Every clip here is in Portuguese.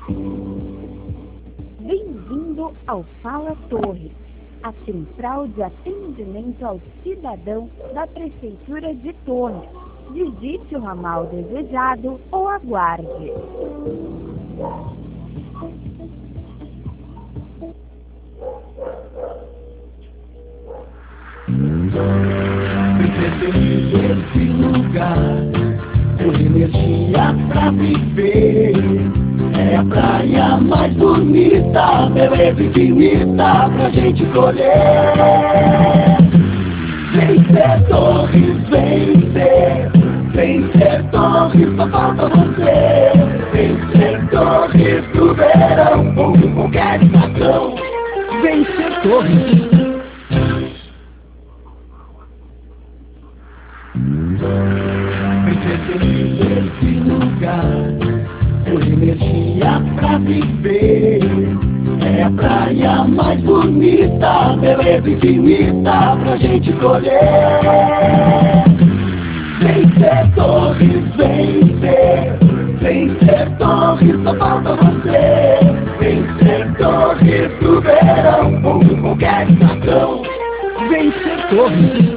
Bem-vindo ao Fala Torre, a central de atendimento ao cidadão da Prefeitura de Torres. Digite o ramal desejado ou aguarde. Preferido esse lugar, por energia pra viver. É a praia mais bonita, beleza infinita pra gente colher. Vencer Torres, vencer. Vencer Torres, só falta você. Vencer Torres do verão, onde qualquer estação. Vencer Torres. Preferido esse lugar, por energia pra viver. É a praia mais bonita, beleza infinita pra gente colher. Vencer Torres, vencer. Vencer Torres, só falta você. Vencer Torres do verão, onde qualquer estação. Vencer Torres.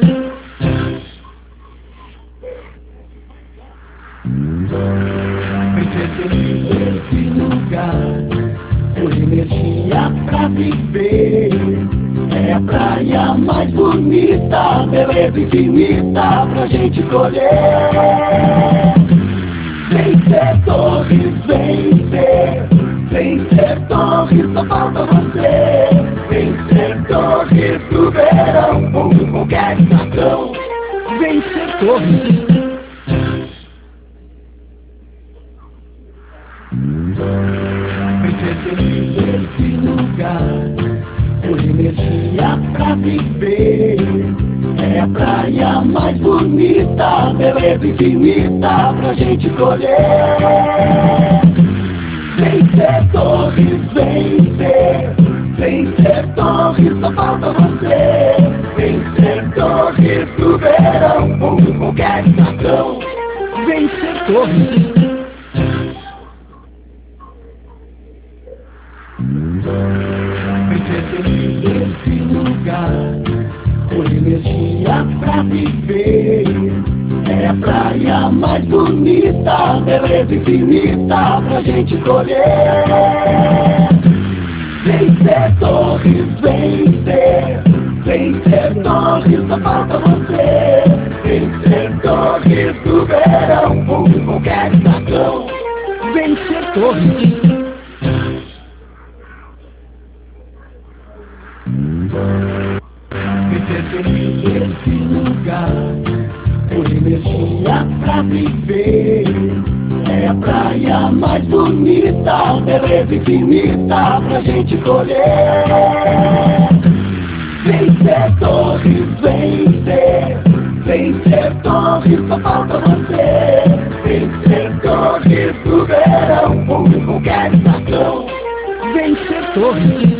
Preferido esse lugar, por energia pra viver. É a praia mais bonita, beleza infinita pra gente colher. Vencer Torres, vencer. Vencer Torres, só falta você. Vencer Torres do verão, onde qualquer estação. Vencer Torres. Preferido esse lugar, por energia pra viver. É a praia mais bonita, beleza infinita pra gente colher. Vencer Torres, vencer. Vencer Torres, só falta você. Vencer Torres do verão, onde qualquer estação. Vencer Torres. Preferido esse lugar, por energia pra viver. É a praia mais bonita, beleza infinita pra gente colher. Vencer Torres, vencer. Vencer Torres, só falta você. Vencer Torres do verão, onde qualquer estação. Vencer Torres. Preferido esse lugar, por energia pra viver. É a praia mais bonita, beleza infinita pra gente colher. Vencer Torres, vencer. Vencer Torres, só falta você. Vencer Torres do verão, onde qualquer estação. Vencer Torres.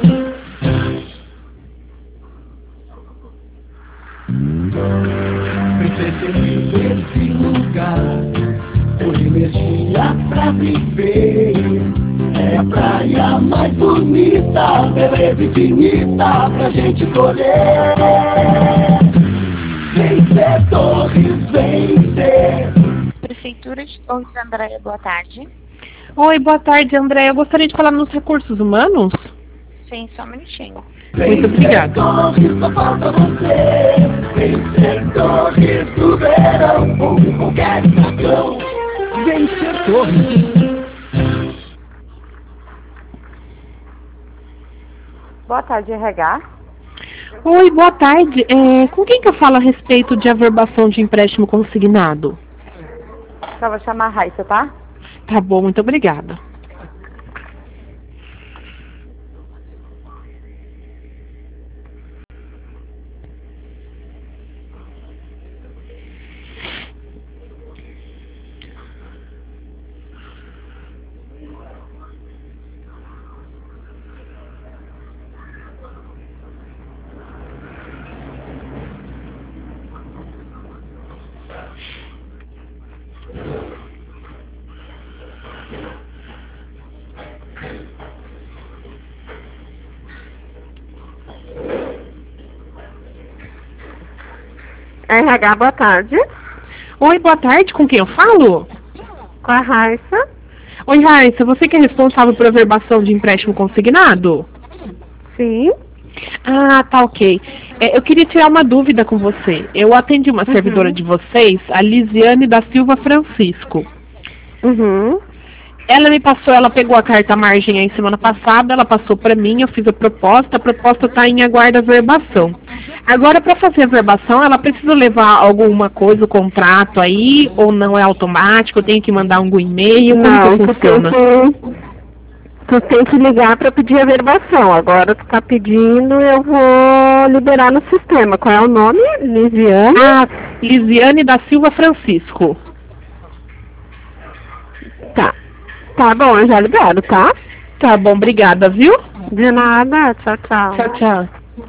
Preferido esse lugar, por energia pra viver. É a praia mais bonita, beleza infinita pra gente colher. Vencer Torres, vencer. Prefeitura de Torres, Andréia, boa tarde. Oi, boa tarde, André. Eu gostaria de falar nos recursos humanos. Sim, só um minutinho. Muito obrigada. Torres, só falta você. Vencer Torres do verão, onde qualquer estação. Vencer Torres. Boa tarde, RH. Oi, boa tarde. Com quem que eu falo a respeito de averbação de empréstimo consignado? Só vou chamar a Raíssa, tá? Tá bom, muito obrigada. RH, boa tarde. Oi, boa tarde, com quem eu falo? Com a Raissa. Oi, Raíssa, você que é responsável por averbação de empréstimo consignado? Sim. Ah, tá ok. Eu queria tirar uma dúvida com você. Eu atendi uma servidora de vocês, a Lisiane da Silva Francisco. Uhum. Ela me passou, ela pegou a carta margem aí semana passada, ela passou para mim, eu fiz a proposta está em aguardo averbação. Agora, para fazer a averbação, ela precisa levar alguma coisa, o contrato aí, ou não é automático, eu tenho que mandar algum e-mail, como que funciona? Tu tem que ligar para pedir a averbação. Agora tu tá pedindo, eu vou liberar no sistema. Qual é o nome? Lisiane? Ah, Lisiane da Silva Francisco. Tá. Tá bom, eu já libero, tá? Tá bom, obrigada, viu? De nada. Tchau, tchau. Tchau, tchau.